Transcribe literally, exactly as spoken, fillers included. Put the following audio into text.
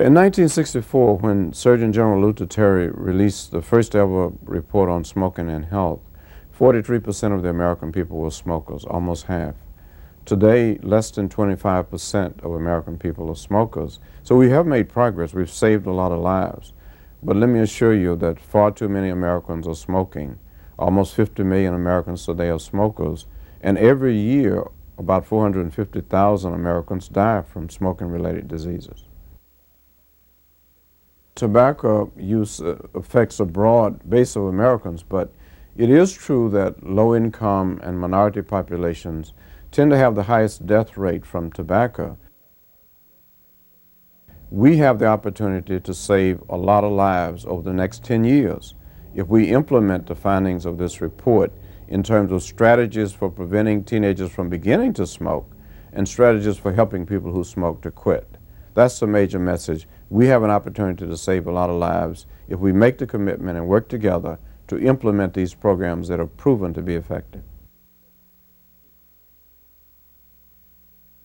In nineteen sixty-four, when Surgeon General Luther Terry released the first ever report on smoking and health, forty-three percent of the American people were smokers, almost half. Today, less than twenty-five percent of American people are smokers. So we have made progress. We've saved a lot of lives. But let me assure you that far too many Americans are smoking. Almost fifty million Americans today are smokers. And every year, about four hundred fifty thousand Americans die from smoking-related diseases. Tobacco use uh, affects a broad base of Americans, but it is true that low-income and minority populations tend to have the highest death rate from tobacco. We have the opportunity to save a lot of lives over the next ten years if we implement the findings of this report in terms of strategies for preventing teenagers from beginning to smoke and strategies for helping people who smoke to quit. That's the major message. We have an opportunity to save a lot of lives if we make the commitment and work together to implement these programs that are proven to be effective.